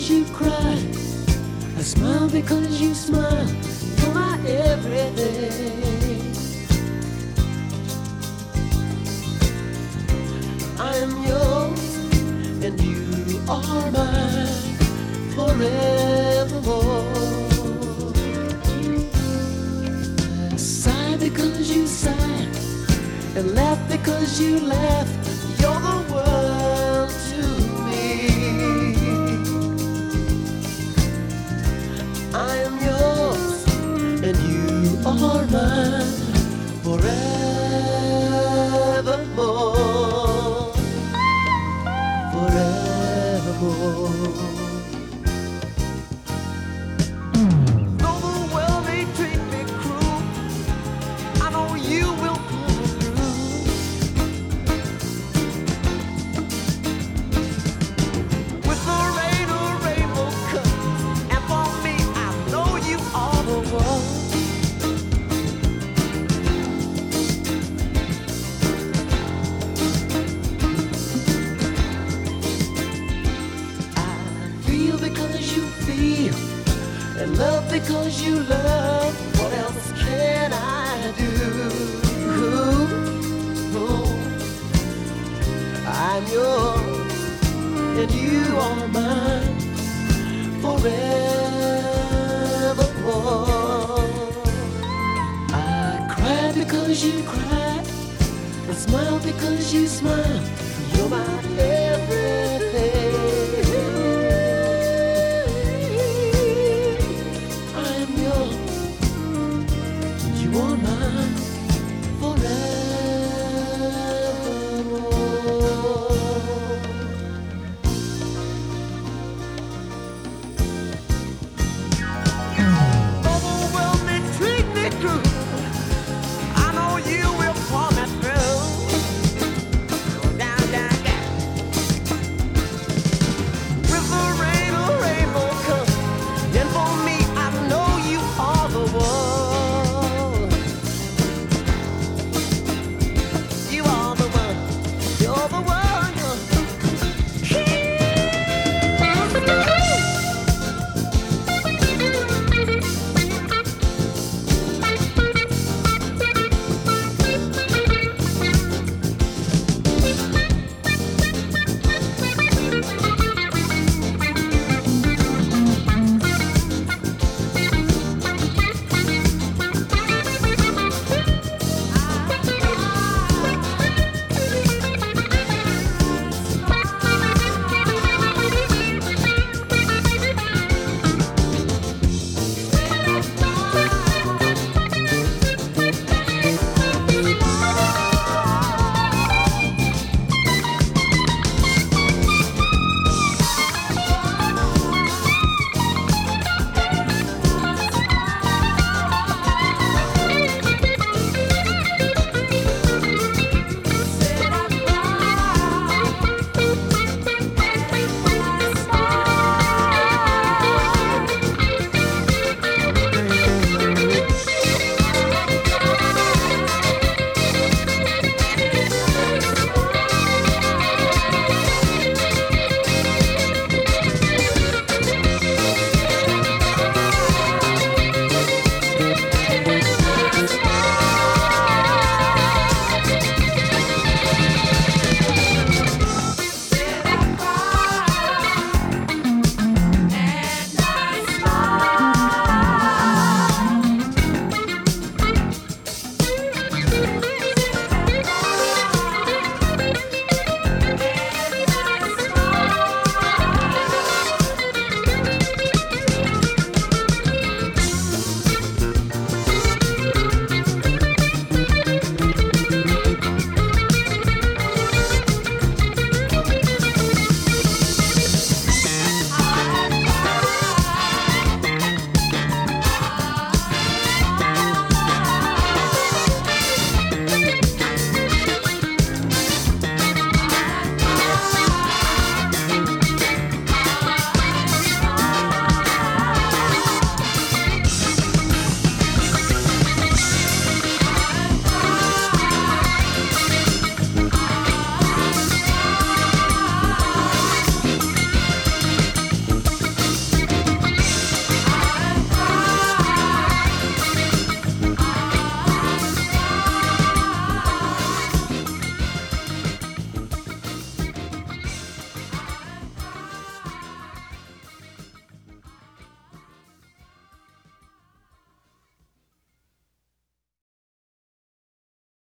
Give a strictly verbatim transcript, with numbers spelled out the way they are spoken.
because you cry. I smile because you smile. You're my everything. I am yours and you are mine forevermore. I sigh because you sigh and laugh because you laugh. You're the world to me. I am yours and you are mine forevermore. Forevermore. Though the world may treat me cruel, I know you will pull me through. With the rain or rainbow comes, and for me, I know you are the one. I feel because you feel, and love because you love. What else can I do? I'm yours and you are mine forevermore. I cry because you cry, and smile because you smile. You're my